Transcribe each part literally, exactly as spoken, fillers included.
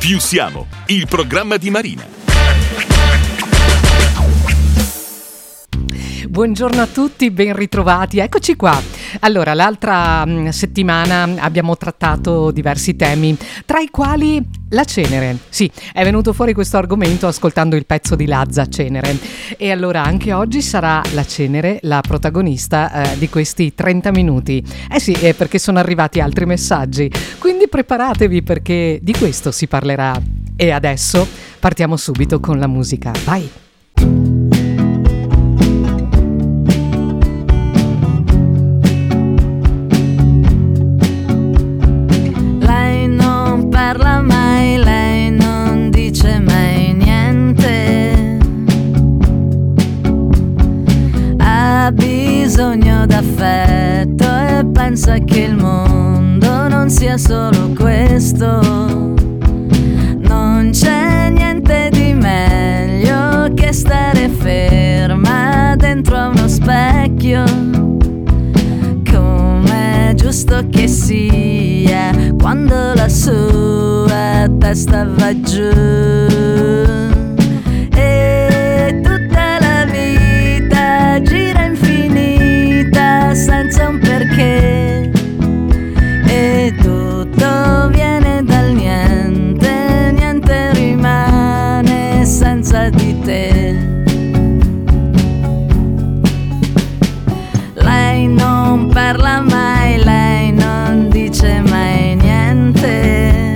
Più siamo, il programma di Marina. Buongiorno a tutti, ben ritrovati, eccoci qua. Allora, l'altra mh, settimana abbiamo trattato diversi temi, tra i quali la Cenere. Sì, è venuto fuori questo argomento ascoltando il pezzo di Lazza, Cenere. E allora anche oggi sarà la Cenere la protagonista eh, di questi trenta minuti. Eh sì, eh, perché sono arrivati altri messaggi, quindi preparatevi perché di questo si parlerà. E adesso partiamo subito con la musica, vai! Parla mai, lei non dice mai niente. Ha bisogno d'affetto e pensa che il mondo non sia solo questo. Non c'è niente di meglio che stare ferma dentro a uno specchio, come giusto che sia, quando la sua testa va giù. E tutta la vita gira infinita senza un perché, e tutto viene dal niente, niente rimane senza di te. Lei non parla mai, lei non dice mai niente.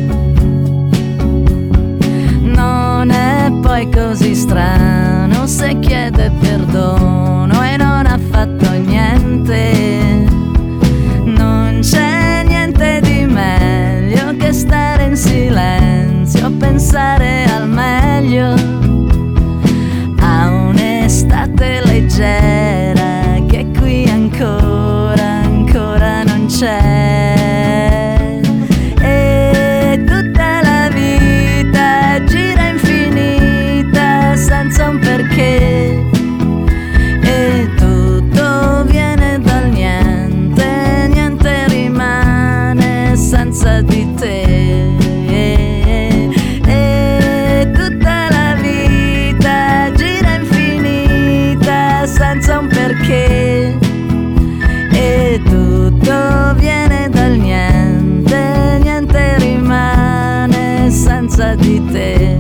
Non è poi così strano se chiede perdono e non ha fatto niente. Non c'è niente di meglio che stare in silenzio, pensare al meglio, a un'estate leggera che qui ancora, ancora non c'è. E tutta la vita gira infinita senza un perché, e tutto viene dal niente, niente rimane senza di te. E tutta la vita gira infinita senza un perché, e tutto viene dal niente, niente rimane senza di te.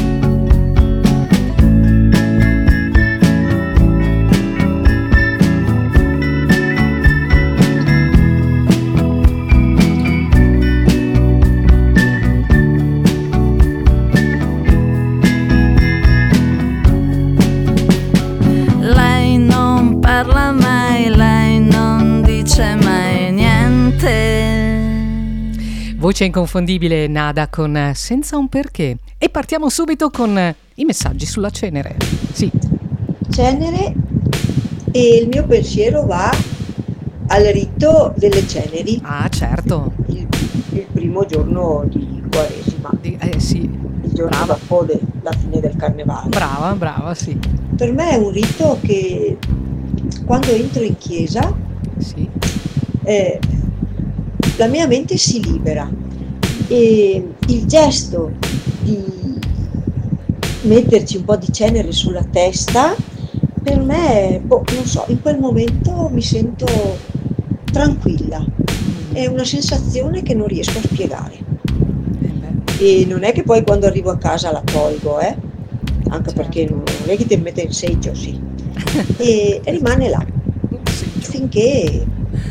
Lei non parla mai, lei non dice mai niente. Voce inconfondibile Nada con Senza un perché. E partiamo subito con i messaggi sulla Cenere. Sì. Cenere, e il mio pensiero va al rito delle ceneri, Ah, certo. il, il primo giorno di Quaresima, Di- Eh sì, il giorno brava. dopo de- la fine del carnevale. Brava, brava, sì. Per me è un rito che quando entro in chiesa Sì. eh, la mia mente si libera, e il gesto di metterci un po' di cenere sulla testa per me, boh, non so, in quel momento mi sento tranquilla, è una sensazione che non riesco a spiegare, Eh beh, e non è che poi quando arrivo a casa la tolgo, eh? Anche certo. perché non non è che ti mette in seggio, sì, e rimane là Sì, giù. finché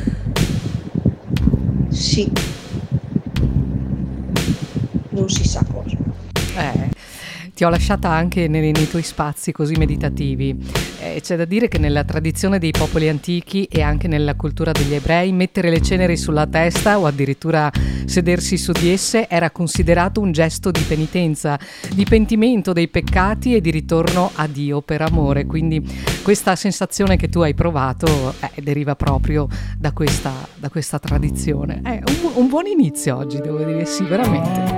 sì, non si sa cosa. Eh, ti ho lasciata anche nei, nei tuoi spazi così meditativi. Eh, c'è da dire che nella tradizione dei popoli antichi e anche nella cultura degli ebrei mettere le ceneri sulla testa o addirittura sedersi su di esse era considerato un gesto di penitenza, di pentimento dei peccati e di ritorno a Dio per amore. Quindi questa sensazione che tu hai provato eh, deriva proprio da questa, da questa tradizione. È un, bu- un buon inizio oggi, devo dire, sì, veramente.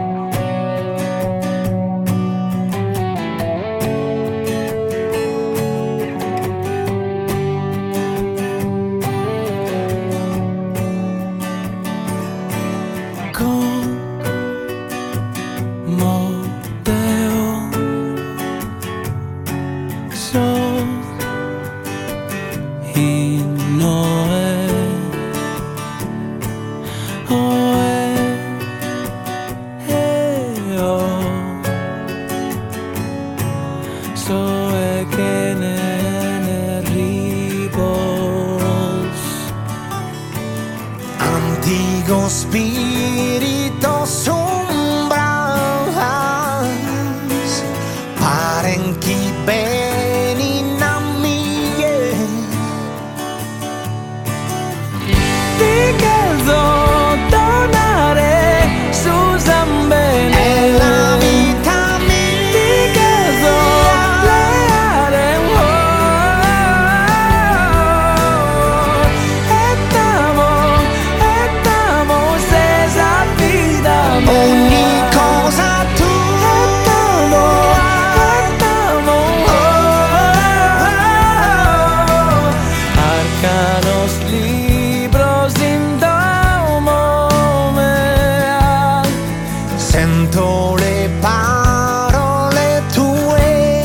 sento le parole tue.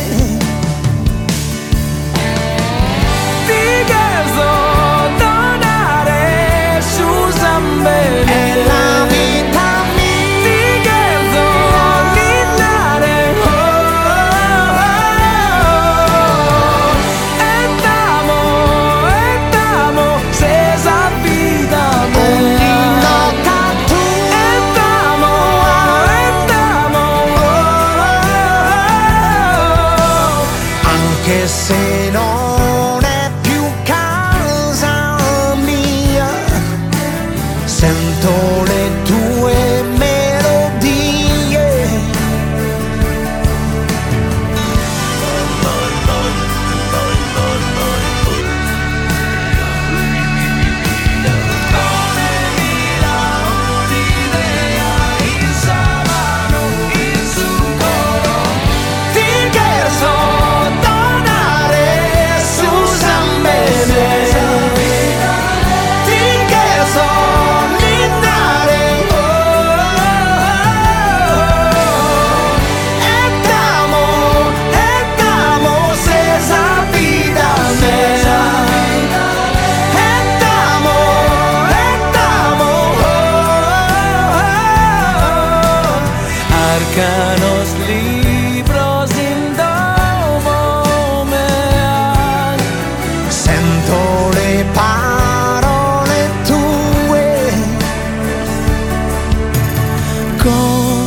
Ti chiedo donare Susan bene è la vita mia. Ti chiedo ninnare oh, oh, oh. E t'amo, e t'amo se sa vita mia. Che se non è più casa mia, sento le tue melodie. Come mi dà un'idea il sabato, il succo. Ti chiedo Arcanos libros indomo me, sento le parole tue con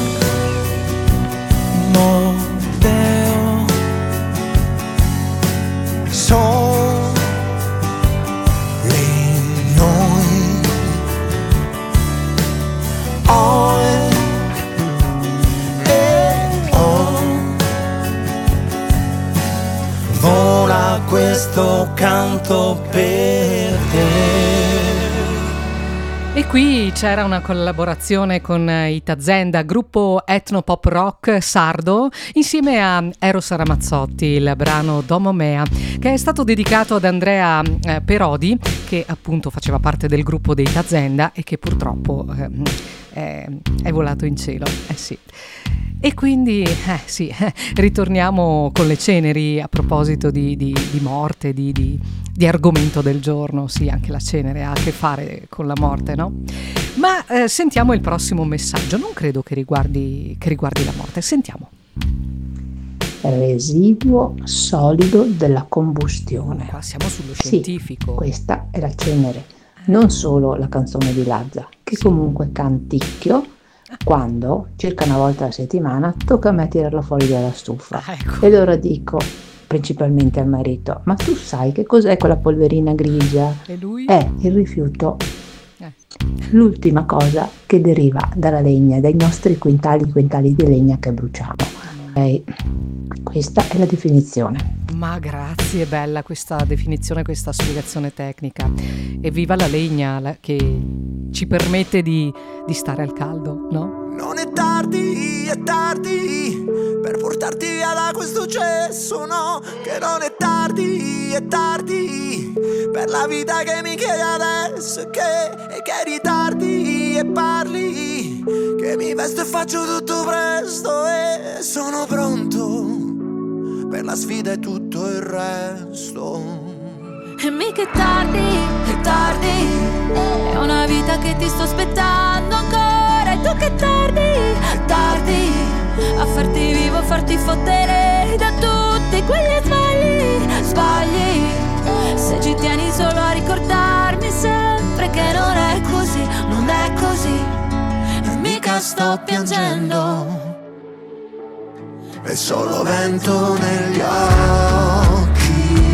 Modeo. Soli noi oh. Vola questo canto per te. E qui c'era una collaborazione con i Tazenda, gruppo etno-pop rock sardo, insieme a Eros Ramazzotti, il brano Domo Mea, che è stato dedicato ad Andrea eh, Perodi, che appunto faceva parte del gruppo dei Tazenda e che purtroppo eh, è, è volato in cielo. Eh sì. E quindi, eh sì, eh, ritorniamo con le ceneri a proposito di, di, di morte, di, di, di argomento del giorno. Sì, anche la cenere ha a che fare con la morte, no? Ma eh, sentiamo il prossimo messaggio, non credo che riguardi, che riguardi la morte, sentiamo. Residuo solido della combustione. Qua siamo sullo scientifico. Sì, questa è la cenere, non solo la canzone di Lazza, che sì. Comunque canticchio. Quando, circa una volta alla settimana, tocca a me tirarla fuori dalla stufa. Ah, ecco. E allora dico, principalmente al marito, ma tu sai che cos'è quella polverina grigia? E lui? È il rifiuto, eh. l'ultima cosa che deriva dalla legna, dai nostri quintali quintali di legna che bruciamo. Okay. Questa è la definizione. Ma grazie, bella questa definizione, questa spiegazione tecnica. Evviva la legna la, che ci permette di, di stare al caldo, no? Non è tardi, è tardi per portarti via da questo cesso, no? Che non è tardi, è tardi per la vita che mi chiedi adesso e che, e che ritardi e parli, che mi vesto e faccio tutto presto e sono pronto per la sfida e tutto il resto. E mica è tardi, è tardi, è una vita che ti sto aspettando ancora. E tu che è tardi, è tardi, a farti vivo, a farti fottere da tutti quegli sbagli, sbagli. Se ci tieni solo a ricordarmi sempre che non è così, non è così, e mica sto piangendo. È solo vento negli occhi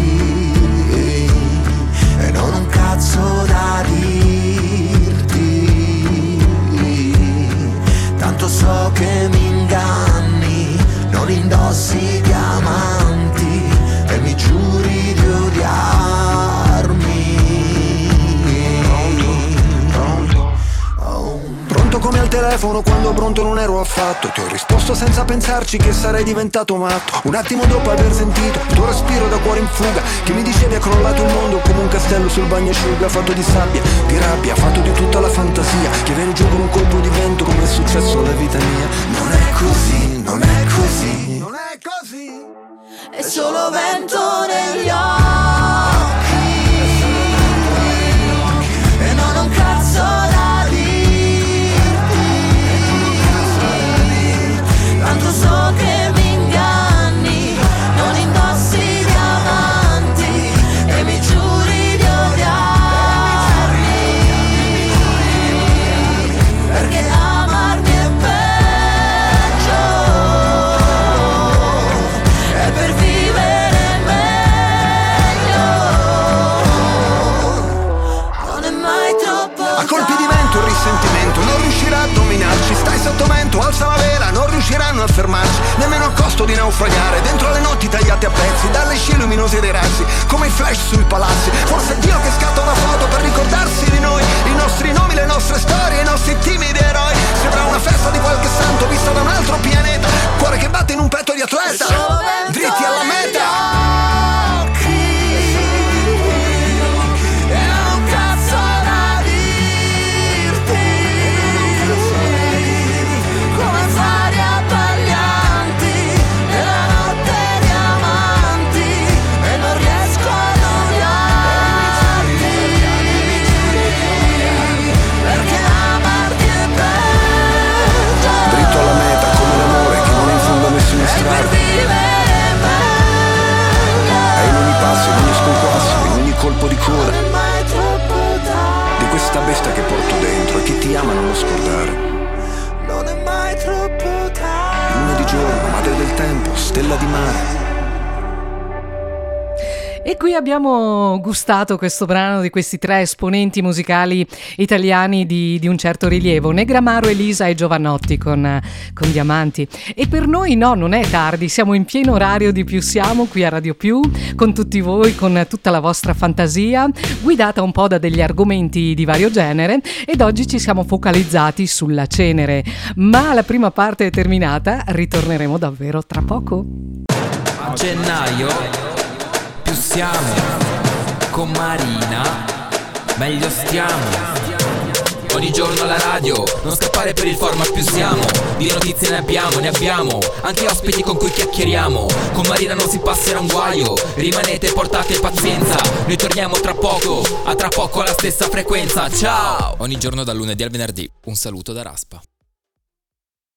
e non un cazzo da dirti. Tanto so che mi inganni, non indossi diamanti e mi giuri di odiarmi. Pronto, pronto, pronto come al telefono quando pronto non ero affatto. Ti ho risposto senza pensarci che sarei diventato matto. Un attimo dopo aver sentito il tuo respiro da cuore in fuga, che mi dicevi è crollato il mondo come un castello sul bagnasciuga, fatto di sabbia, di rabbia, fatto di tutta la fantasia, che viene giù con un colpo di vento come è successo alla vita mia. Non è solo vento negli occhi e non ho un cazzo da dirti, tanto so che mi inganni, non indossi diamanti e mi giuri di odiarmi, perché amarmi è peggio, è per vivere meglio, non è mai troppo a colpi di vento il risentimento non riuscirà a dominarci, stai sotto vento, alza la vela, non riusciranno a fermarci, nemmeno a costo di naufragare, dentro le notti tagliate a pezzi, dalle scie luminose dei razzi, come i flash sui palazzi, forse è Dio che scatta una foto per ricordarsi di noi, i nostri nomi, le nostre storie, i nostri timidi eroi, sembra una festa di qualche santo vista da un altro pianeta, cuore che batte in un petto di atleta, dritti alla meta. Colpo di coda di questa bestia che porto dentro e che ti ama non lo scordare. Non è mai troppo tardi. Luna di giorno, madre del tempo, stella di mare. E qui abbiamo gustato questo brano di questi tre esponenti musicali italiani di, di un certo rilievo, Negramaro, Elisa e Giovanotti con, con Diamanti. E per noi no, non è tardi, siamo in pieno orario di Più Siamo qui a Radio Più, con tutti voi, con tutta la vostra fantasia, guidata un po' da degli argomenti di vario genere, ed oggi ci siamo focalizzati sulla cenere. Ma la prima parte è terminata, ritorneremo davvero tra poco. A gennaio più siamo con Marina, meglio stiamo. Ogni giorno alla radio, non scappare per il format Più Siamo. Di notizie ne abbiamo, ne abbiamo, anche ospiti con cui chiacchieriamo. Con Marina non si passerà un guaio, rimanete, portate pazienza. Noi torniamo tra poco, a tra poco alla stessa frequenza. Ciao! Ogni giorno dal lunedì al venerdì, un saluto da Raspa.